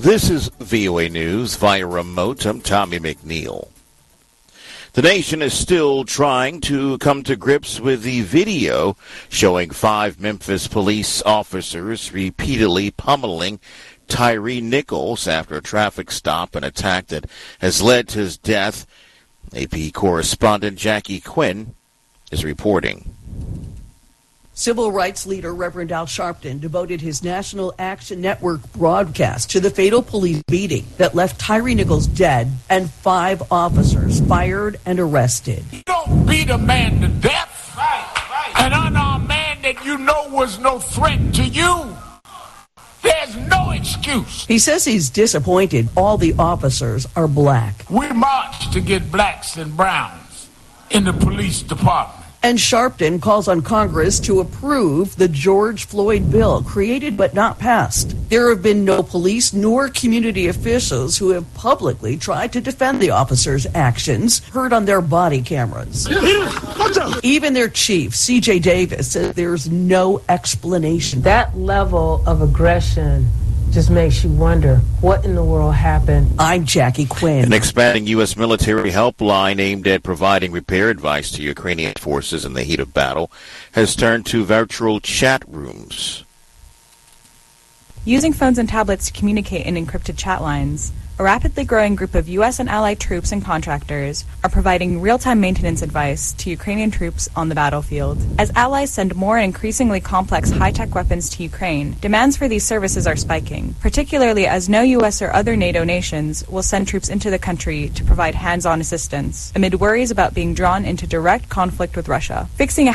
This is VOA News via remote. I'm Tommy McNeil. The nation is still trying to come to grips with the video showing 5 Memphis police officers repeatedly pummeling Tyree Nichols after a traffic stop, an attack that has led to his death. AP correspondent Jackie Quinn is reporting. Civil rights leader Reverend Al Sharpton devoted his National Action Network broadcast to the fatal police beating that left Tyree Nichols dead and 5 officers fired and arrested. You don't beat a man to death, an unarmed man that you know was no threat to you. There's no excuse. He says he's disappointed all the officers are black. We march to get blacks and browns in the police department. And Sharpton calls on Congress to approve the George Floyd bill, created but not passed. There have been no police nor community officials who have publicly tried to defend the officers' actions, heard on their body cameras. Even their chief, C.J. Davis, says there's no explanation. That level of aggression just makes you wonder what in the world happened. I'm Jackie Quinn. An expanding U.S. military helpline aimed at providing repair advice to Ukrainian forces in the heat of battle has turned to virtual chat rooms. Using phones and tablets to communicate in encrypted chat lines, a rapidly growing group of U.S. and allied troops and contractors are providing real-time maintenance advice to Ukrainian troops on the battlefield. As allies send more and increasingly complex high-tech weapons to Ukraine, demands for these services are spiking, particularly as no U.S. or other NATO nations will send troops into the country to provide hands-on assistance, amid worries about being drawn into direct conflict with Russia. Fixing a